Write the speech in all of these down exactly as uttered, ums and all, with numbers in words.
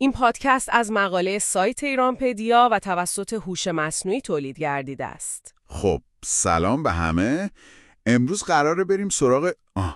این پادکست از مقاله سایت ایرانپدیا و توسط هوش مصنوعی تولید گردیده است. خب سلام به همه. امروز قراره بریم سراغ آه.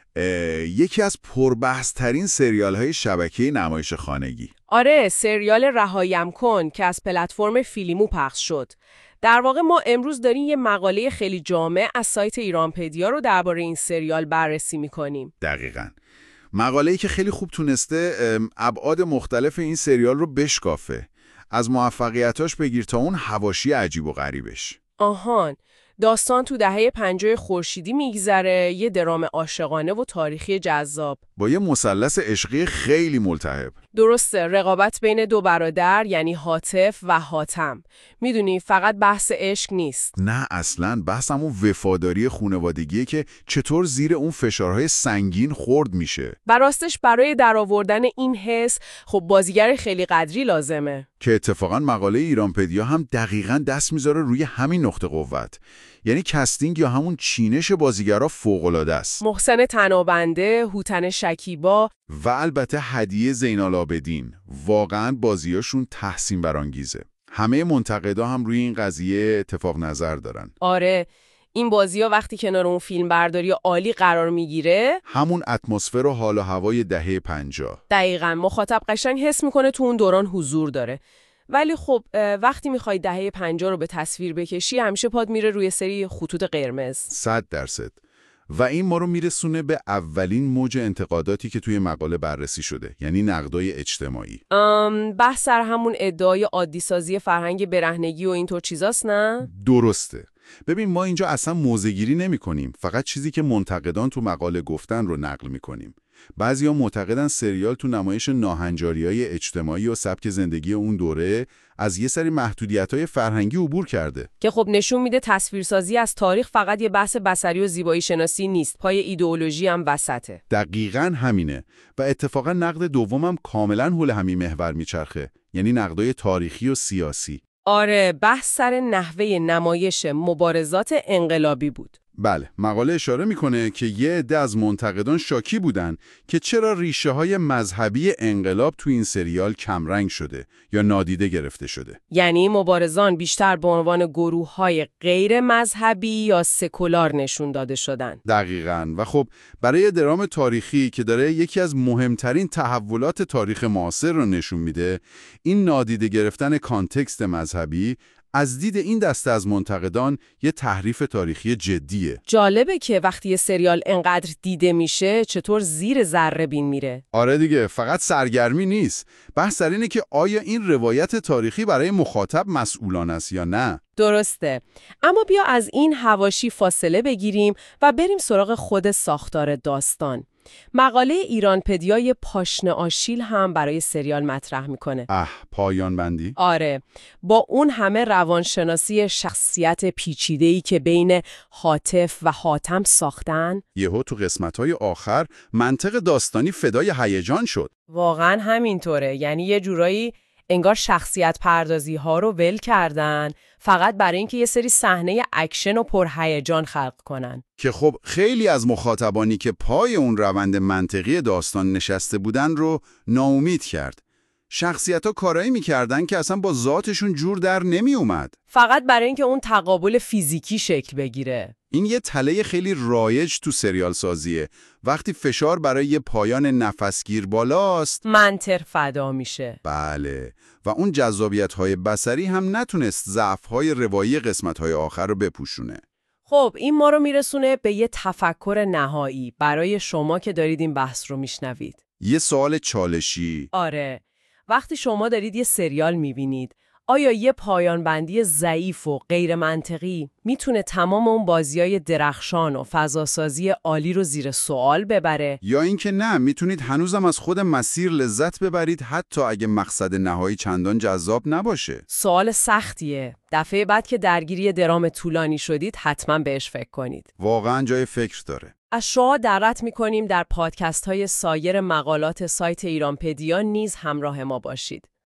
یکی از پربحث ترین سریال های شبکه نمایش خانگی. آره، سریال رهایم کن که از پلتفرم فیلیمو پخش شد. در واقع ما امروز داریم یه مقاله خیلی جامع از سایت ایرانپدیا رو درباره این سریال بررسی می‌کنیم. دقیقاً. مقاله‌ای که خیلی خوب تونسته ابعاد مختلف این سریال رو بشکافه. از موفقیتاش بگیر تا اون حواشی عجیب و غریبش. آهان، داستان تو دهه پنجاه خورشیدی میگذره، یه درام عاشقانه و تاریخی جذاب با یه مثلث عشقی خیلی ملتهب. درسته، رقابت بین دو برادر یعنی حاطف و حاتم. میدونی فقط بحث عشق نیست. نه اصلاً، بحث همون وفاداری خانوادگیه که چطور زیر اون فشارهای سنگین خورد میشه. براستش برای درآوردن این حس خب بازیگر خیلی قدری لازمه. که اتفاقاً مقاله ایرانپدیا هم دقیقاً دست میذاره روی همین نقطه قوت. یعنی کستینگ یا همون چینش بازیگرا فوق‌العاده است. محسن تنابنده، هوتن شکیبا و البته هدیه زینالعابدین. واقعاً بازیاشون تحسین برانگیزه. همه منتقدا هم روی این قضیه اتفاق نظر دارن. آره، این بازی‌ها وقتی کنار اون فیلم برداری عالی قرار میگیره، همون اتمسفر و حال و هوای دهه پنجاه. دقیقاً مخاطب قشنگ حس میکنه تو اون دوران حضور داره. ولی خب وقتی میخوای دهه پنجاه رو به تصویر بکشی همیشه پاد میره روی سری خطوط قرمز. صد درصد. و این ما رو میرسونه به اولین موج انتقاداتی که توی مقاله بررسی شده، یعنی نقدای اجتماعی. ام بحث سر همون ادعای عادی سازی فرهنگ برهنگی و اینطور چیزاست، نه؟ درسته. ببین ما اینجا اصلا موضع‌گیری نمی‌کنیم، فقط چیزی که منتقدان تو مقاله گفتن رو نقل می‌کنیم. بعضیا معتقدن سریال تو نمایش ناهنجاری‌های اجتماعی و سبک زندگی اون دوره از یه سری محدودیت‌های فرهنگی عبور کرده. که خب نشون میده تصویرسازی از تاریخ فقط یه بحث بصری و زیبایی شناسی نیست، پای ایدئولوژی هم وسطه. دقیقاً همینه. و اتفاقاً نقد دومم کاملاً حول همین محور میچرخه، یعنی نقدای تاریخی و سیاسی. آره، بحث سر نحوه نمایش مبارزات انقلابی بود. بله، مقاله اشاره میکنه که یه عده از منتقدان شاکی بودن که چرا ریشه های مذهبی انقلاب تو این سریال کمرنگ شده یا نادیده گرفته شده. یعنی مبارزان بیشتر به عنوان گروه های غیر مذهبی یا سکولار نشون داده شدن. دقیقاً. و خب برای درام تاریخی که داره یکی از مهمترین تحولات تاریخ معاصر رو نشون میده، این نادیده گرفتن کانتکست مذهبی از دید این دسته از منتقدان یه تحریف تاریخی جدیه. جالبه که وقتی یه سریال انقدر دیده میشه چطور زیر ذره بین میره. آره دیگه، فقط سرگرمی نیست. بحث در اینه که آیا این روایت تاریخی برای مخاطب مسئولانه است یا نه؟ درسته. اما بیا از این حواشی فاصله بگیریم و بریم سراغ خود ساختار داستان. مقاله ایرانپدیا یه پاشنه آشیل هم برای سریال مطرح میکنه. اه، پایان بندی؟ آره، با اون همه روانشناسی شخصیت پیچیده‌ای که بین حاطف و حاتم ساختن، یهو تو قسمت‌های آخر منطق داستانی فدای هیجان شد. واقعا همینطوره. یعنی یه جورایی انگار شخصیت پردازی ها رو ول کردن فقط برای اینکه یه سری صحنه اکشن و پرهیجان خلق کنن. که خب خیلی از مخاطبانی که پای اون روند منطقی داستان نشسته بودن رو ناامید کرد. شخصیت‌ها کارایی می‌کردن که اصلا با ذاتشون جور در نمی اومد. فقط برای اینکه اون تقابل فیزیکی شکل بگیره. این یه تله خیلی رایج تو سریال سازیه. وقتی فشار برای یه پایان نفسگیر بالاست، منطق فدا میشه. بله. و اون جذابیت‌های بصری هم نتونست ضعف‌های روایی قسمت‌های آخر رو بپوشونه. خب این ما رو میرسونه به یه تفکر نهایی برای شما که دارید این بحث رو میشنوید. یه سوال چالشی. آره. وقتی شما دارید یه سریال میبینید، آیا یه پایان بندی ضعیف و غیر منطقی میتونه تمام اون بازیای درخشان و فضاسازی عالی رو زیر سوال ببره؟ یا اینکه نه، میتونید هنوزم از خود مسیر لذت ببرید حتی اگه مقصد نهایی چندان جذاب نباشه؟ سوال سختیه. دفعه بعد که درگیری درام طولانی شدید حتما بهش فکر کنید. واقعا جای فکر داره. از شما دعوت می‌کنیم در پادکست های سایر مقالات سایت ایرانپدیا نیز همراه ما باشید.